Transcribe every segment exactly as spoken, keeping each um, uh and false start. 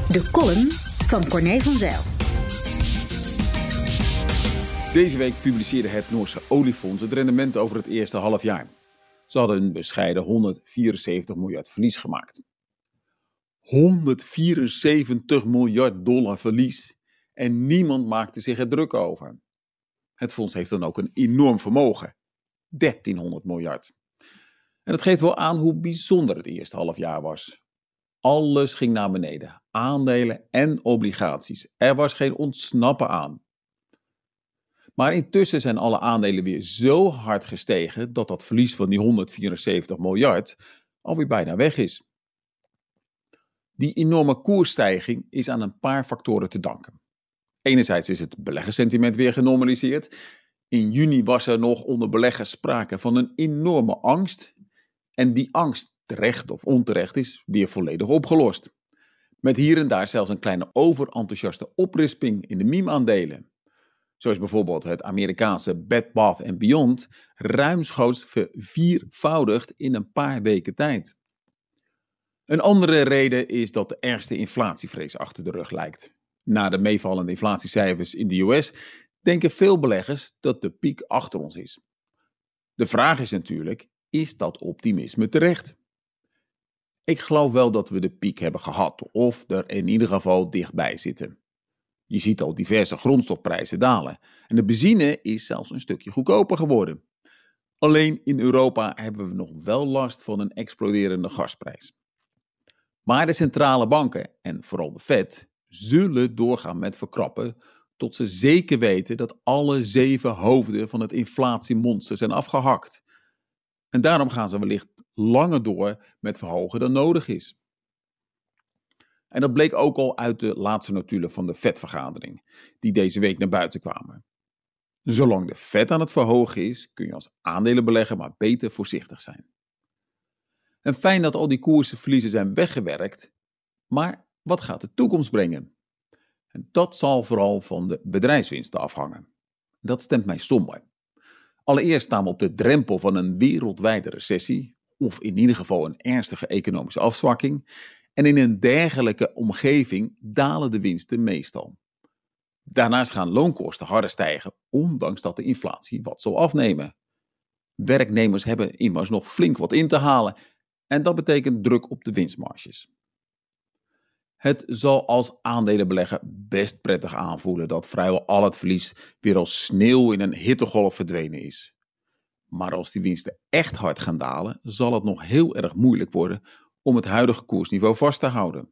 De column van Corné van Zijl. Deze week publiceerde het Noorse Oliefonds het rendement over het eerste halfjaar. Ze hadden een bescheiden honderdvierenzeventig miljard verlies gemaakt. honderdvierenzeventig miljard dollar verlies en niemand maakte zich er druk over. Het fonds heeft dan ook een enorm vermogen, dertienhonderd miljard. En dat geeft wel aan hoe bijzonder het eerste halfjaar was. Alles ging naar beneden, aandelen en obligaties. Er was geen ontsnappen aan. Maar intussen zijn alle aandelen weer zo hard gestegen dat dat verlies van die honderdvierenzeventig miljard alweer bijna weg is. Die enorme koersstijging is aan een paar factoren te danken. Enerzijds is het beleggerssentiment weer genormaliseerd. In juni was er nog onder beleggers sprake van een enorme angst. En die angst, terecht of onterecht, is weer volledig opgelost. Met hier en daar zelfs een kleine overenthousiaste oprisping in de meme-aandelen. Zo is bijvoorbeeld het Amerikaanse Bed Bath and Beyond ruimschoots verviervoudigd in een paar weken tijd. Een andere reden is dat de ergste inflatievrees achter de rug lijkt. Na de meevallende inflatiecijfers in de U S denken veel beleggers dat de piek achter ons is. De vraag is natuurlijk, is dat optimisme terecht? Ik geloof wel dat we de piek hebben gehad, of er in ieder geval dichtbij zitten. Je ziet al diverse grondstofprijzen dalen en de benzine is zelfs een stukje goedkoper geworden. Alleen in Europa hebben we nog wel last van een exploderende gasprijs. Maar de centrale banken, en vooral de Fed, zullen doorgaan met verkrappen tot ze zeker weten dat alle zeven hoofden van het inflatiemonster zijn afgehakt. En daarom gaan ze wellicht langer door met verhogen dan nodig is. En dat bleek ook al uit de laatste notulen van de Fed-vergadering, die deze week naar buiten kwamen. Zolang de Fed aan het verhogen is, kun je als aandelenbelegger maar beter voorzichtig zijn. En fijn dat al die koersenverliezen zijn weggewerkt, maar wat gaat de toekomst brengen? En dat zal vooral van de bedrijfswinsten afhangen. Dat stemt mij somber. Allereerst staan we op de drempel van een wereldwijde recessie, of in ieder geval een ernstige economische afzwakking. En in een dergelijke omgeving dalen de winsten meestal. Daarnaast gaan loonkosten harder stijgen, ondanks dat de inflatie wat zal afnemen. Werknemers hebben immers nog flink wat in te halen en dat betekent druk op de winstmarges. Het zal als aandelenbelegger best prettig aanvoelen dat vrijwel al het verlies weer als sneeuw in een hittegolf verdwenen is. Maar als die winsten echt hard gaan dalen, zal het nog heel erg moeilijk worden om het huidige koersniveau vast te houden.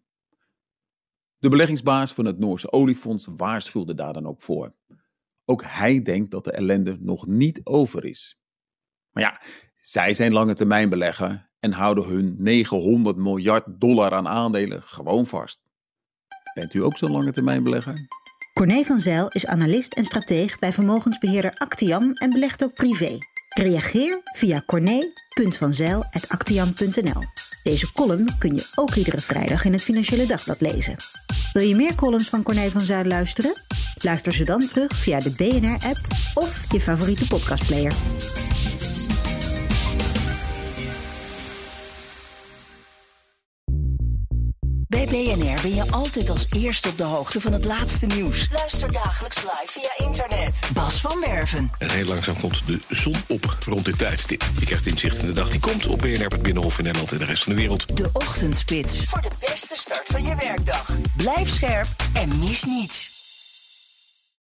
De beleggingsbaas van het Noorse Oliefonds waarschuwde daar dan ook voor. Ook hij denkt dat de ellende nog niet over is. Maar ja, zij zijn lange termijn belegger en houden hun negenhonderd miljard dollar aan aandelen gewoon vast. Bent u ook zo'n lange termijn belegger? Corné van Zijl is analist en strateeg bij vermogensbeheerder Actiam en belegt ook privé. Reageer via corné punt van zijl apenstaartje actiam punt n l. Deze column kun je ook iedere vrijdag in het Financiële Dagblad lezen. Wil je meer columns van Corné van Zijl luisteren? Luister ze dan terug via de B N R-app of je favoriete podcastplayer. Bij B N R ben je altijd als eerste op de hoogte van het laatste nieuws. Luister dagelijks live via internet. Bas van Werven. En heel langzaam komt de zon op rond dit tijdstip. Je krijgt inzicht in de dag die komt op B N R, het Binnenhof in Nederland en de rest van de wereld. De Ochtendspits. Voor de beste start van je werkdag. Blijf scherp en mis niets.